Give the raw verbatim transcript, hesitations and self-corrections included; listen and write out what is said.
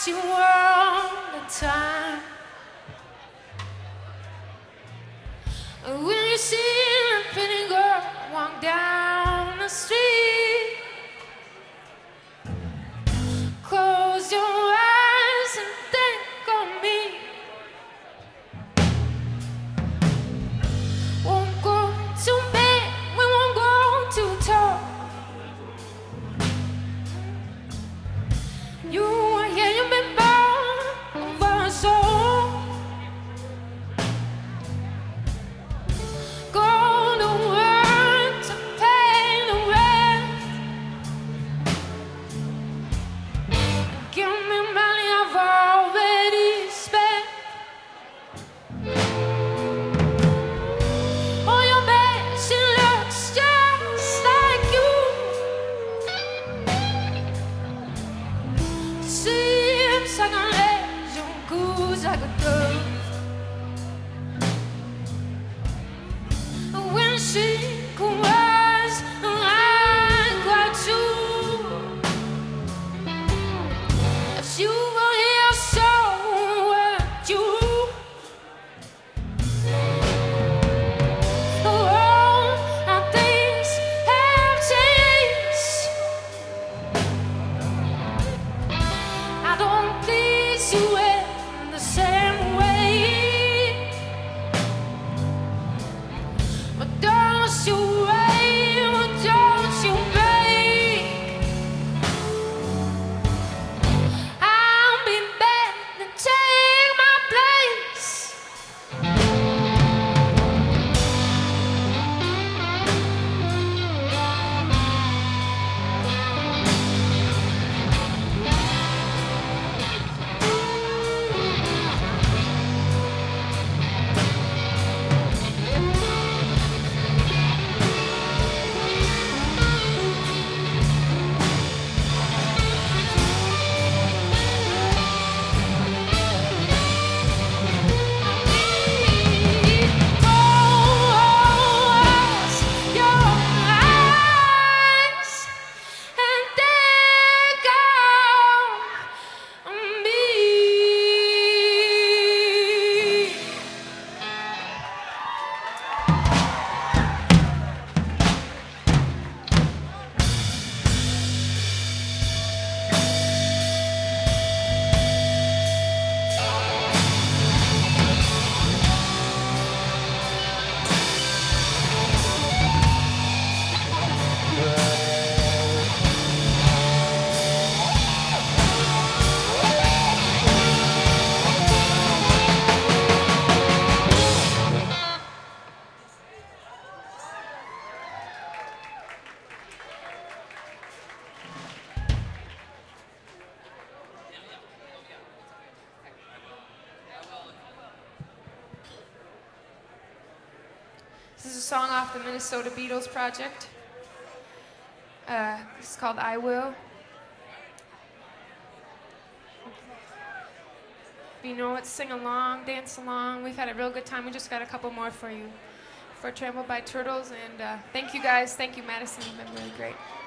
about you all the time. When you see a pretty girl walk down the street, close your eyes and think of me. Won't go to bed, we won't go to talk. You are here, you've been born for a soul. Go to work to pay the rent. Give me money I've already spent. On your bed, she looks just like you. Seems like I let you goose like a dove. When she cries, I cry too. If you were here, so would you. Oh, how things have changed. I don't please you in the same way, but don't you wait, but don't you break. I'll be back to take my place. This is a song off the Minnesota Beatles project. Uh, it's called I Will. If you know it, sing along, dance along. We've had a real good time. We just got a couple more for you. For Trampled by Turtles. And uh, thank you guys. Thank you, Madison. You've been really great.